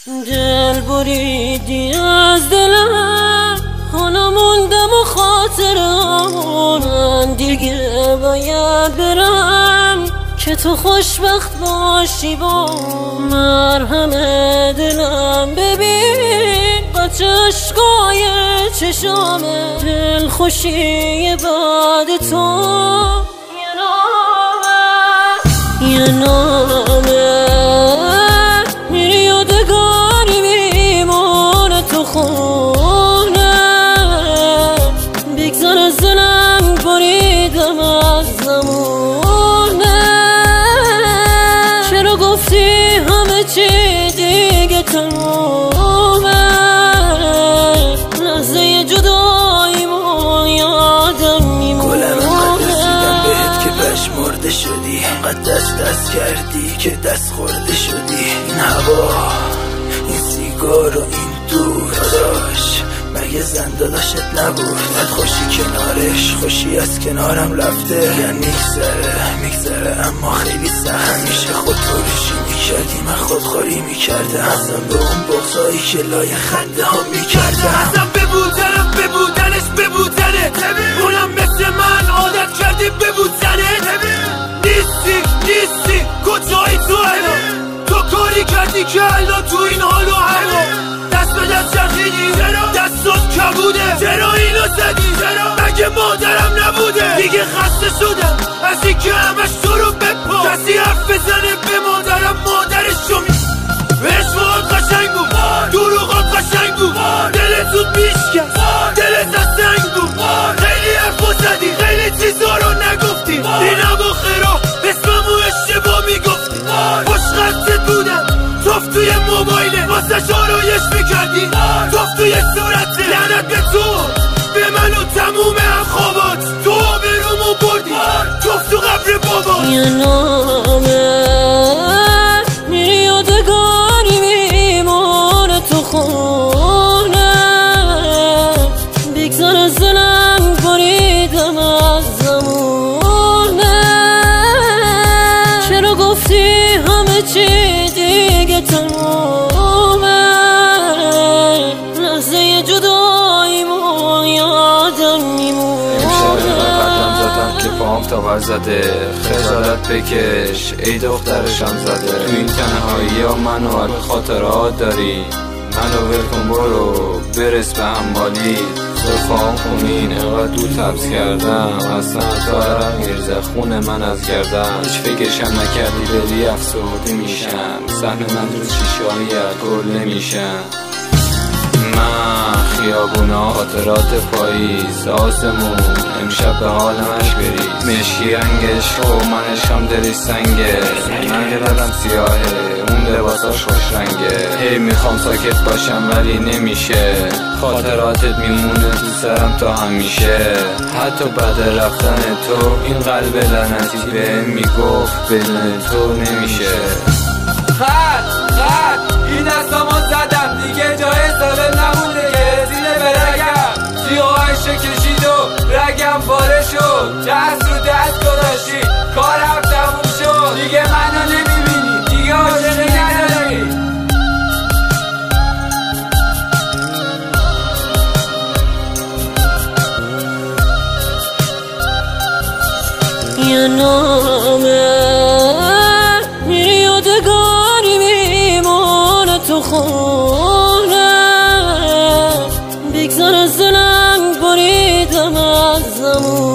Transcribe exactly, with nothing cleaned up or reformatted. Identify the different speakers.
Speaker 1: دل بریدی از دلم، حالا موندم و خاطرم دیگه باید برم که تو خوشبخت باشی با مرهم دلم. ببین با چشقای چشامه دل خوشی بعد تو یه نامه یه نامه میری یادگاری میمونه تو خونه. بگذار از دلم بریدم از زمونه. چرا گفتی همه چی دیگه تمومه؟ لحظه جداییمون یادم میمونه.
Speaker 2: گلم انقدر رسیدم بهت که پشمرده شدی، انقدر دست دست کردی که دست خورده شدی. این هوا، این سیگار و این دور داشت، مگه زن داداشت نبود؟ بعد خوشی کنارش، خوشی از کنارم رفته. یعنی میگذره میگذره اما خیلی سخت. همیشه خودخوریشی میکردی، من خودخوری میکردم. ازم به اون بغضایی که لای خنده ها میکردم. ازم ببودنم ببودنش ببودنه، اونم مثل من عادت کردی ببودنه. نیستی نیستی کجایی تو الان؟ تو کاری کردی که الان تو این حال و هوا دست به دست چرخیدی، دستات کبوده. چرا اینو زدی؟ مگه مادرم نبوده؟ دیگه خسته شدم از این که همش تو رو بپا. کسی حرف بزنه به مادرم مادرشو می عشقات قشنگ بود، دروغات قشنگ بود، دلت زود میشکست، دلت از سنگ بود. خیلی حرفا زدی، خیلی چیزا رو نگفتی. این اواخرا اسممو اشتباه میگفتی. خوشخطت بودم توف توی موبایله، واسه شارایش میکردی توف توی صورته. لعنت به تو، به من و تموم خوابات. تو برومو بردی توف تو قبر بابات.
Speaker 1: یه نامه میری یادگاری میمونه تو خونه. بگذار از دلم بریدم از زمونه. چرا گفتی همه چی دیگه تمومه؟ لحظه جداییمون یادم میمونه.
Speaker 3: قدم زدم که پام تا بر زده، خجالت بکش ای دخترشم زده. تو این تنهایی ها منو به خاطرات داری، منو ول کن برو برس به همبالی. زفام کنین اینقدر دو تبس کردم، اصلا تو عرق میرزه خون من از گردم. هیچ فکرشم نکردی بری افسرده میشم، سهم من رو شیشه هایی گل نمیشم. من خیابونا خاطرات پاییز، آسمون امشب به حالمش بریز. مشکی رنگش و منش هم دلش سنگه، من دلم سیاهه اون لباساش خوش رنگه. هی میخوام ساکت باشم ولی نمیشه، خاطراتت میمونه تو سرم تا همیشه. حتی بعد رفتن تو این قلب لعنتی به میگفت بدون تو نمیشه.
Speaker 4: خط خط این دستامو زدم دیگه جای سالم نمونده که زیره به رگم. سیاهش کشید و رگم پاره شد، دست رو دست گذاشتی کارم تموم شد. دیگه منو نمیبینی، دیگه عاشقی نداری.
Speaker 1: یه نامه میری یادگاری میمونه تو خونه. بگذار از دلم بریدم از زمونه.